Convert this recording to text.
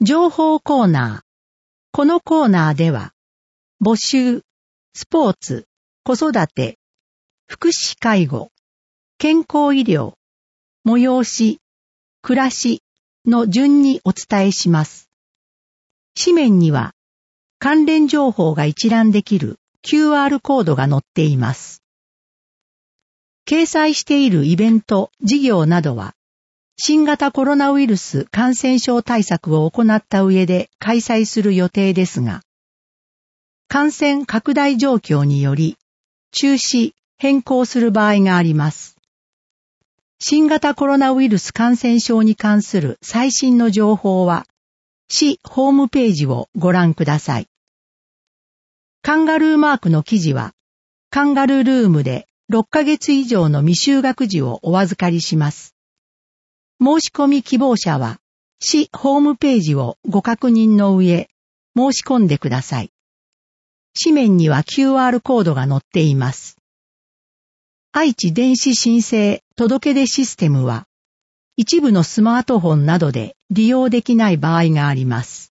情報コーナー。このコーナーでは、募集、スポーツ、子育て、福祉介護、健康医療、催し、暮らしの順にお伝えします。紙面には、関連情報が一覧できる QR コードが載っています。掲載しているイベント、事業などは、新型コロナウイルス感染症対策を行った上で開催する予定ですが、感染拡大状況により中止・変更する場合があります。新型コロナウイルス感染症に関する最新の情報は、市ホームページをご覧ください。カンガルーマークの記事は、カンガルールームで6ヶ月以上の未就学児をお預かりします。申し込み希望者は、市ホームページをご確認の上、申し込んでください。紙面には QR コードが載っています。愛知電子申請届出システムは、一部のスマートフォンなどで利用できない場合があります。